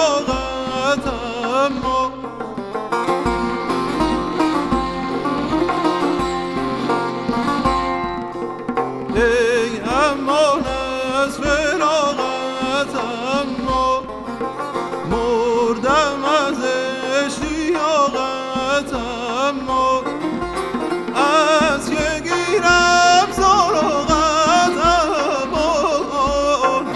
فراغت اما ای امان از فراغت اما مردم از اشتیاقت اما از که گیرم سراغت امان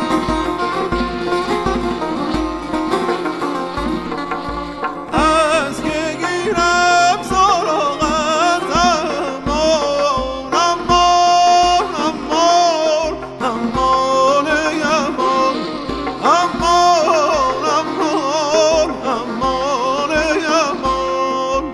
از که گیرم سراغت امان امان امان امان ای امان امان امان امان ای امان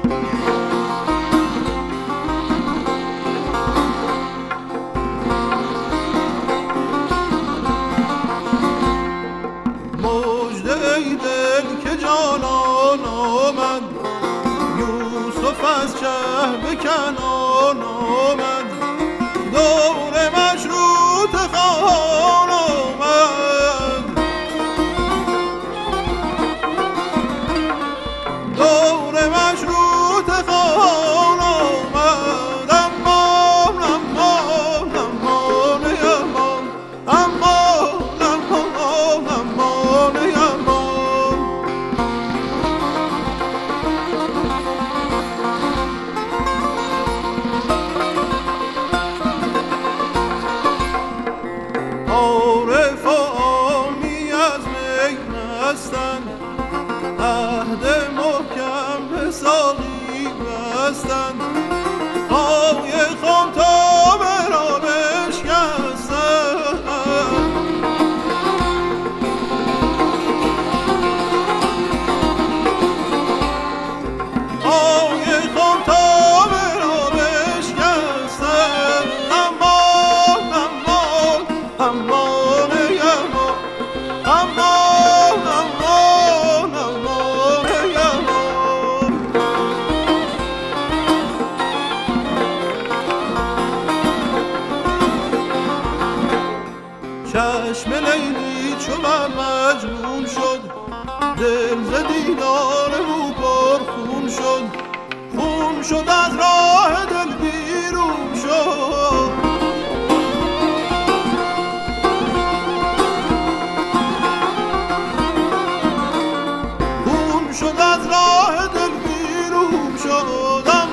مژده ای دل که جانان آمد یوسف از چه به کنعان آمد دور مشروط خان آمد دور مشروط خان آمد امان امان امان ای امان امان امان امان ای امان عارف و عامی از می مستند عهد محکم به ساقی بستند پای خام تا مرا بشکستند پای خام تا مرا بشکستند امان امان امان ای امان امان امان امان ای امان چشم لیلی چو من مجنون شد دل ز دیدار او پرخون شد خون شد از راه دل بیرون شد خون شد از راه دل بیرون شد